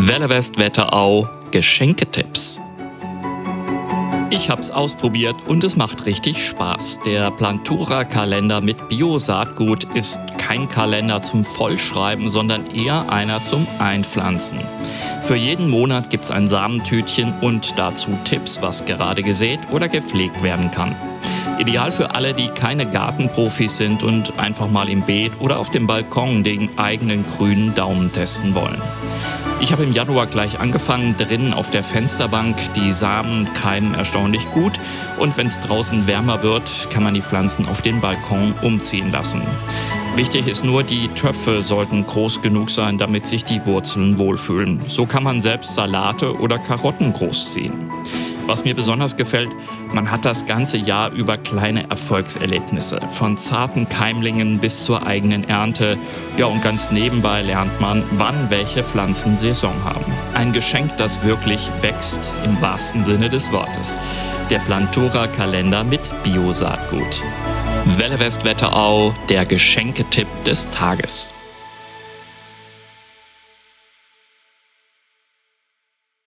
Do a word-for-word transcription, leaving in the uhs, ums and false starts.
Welle West Wetterau Geschenketipps. Ich hab's ausprobiert und es macht richtig Spaß. Der Plantura-Kalender mit Bio-Saatgut ist kein Kalender zum Vollschreiben, sondern eher einer zum Einpflanzen. Für jeden Monat gibt's ein Samentütchen und dazu Tipps, was gerade gesät oder gepflegt werden kann. Ideal für alle, die keine Gartenprofis sind und einfach mal im Beet oder auf dem Balkon den eigenen grünen Daumen testen wollen. Ich habe im Januar gleich angefangen, drinnen auf der Fensterbank. Die Samen keimen erstaunlich gut und wenn es draußen wärmer wird, kann man die Pflanzen auf den Balkon umziehen lassen. Wichtig ist nur, die Töpfe sollten groß genug sein, damit sich die Wurzeln wohlfühlen. So kann man selbst Salate oder Karotten großziehen. Was mir besonders gefällt, man hat das ganze Jahr über kleine Erfolgserlebnisse. Von zarten Keimlingen bis zur eigenen Ernte. Ja, und ganz nebenbei lernt man, wann welche Pflanzen Saison haben. Ein Geschenk, das wirklich wächst, im wahrsten Sinne des Wortes. Der Plantura-Kalender mit Bio-Saatgut. Welle West Wetterau, der Geschenketipp des Tages.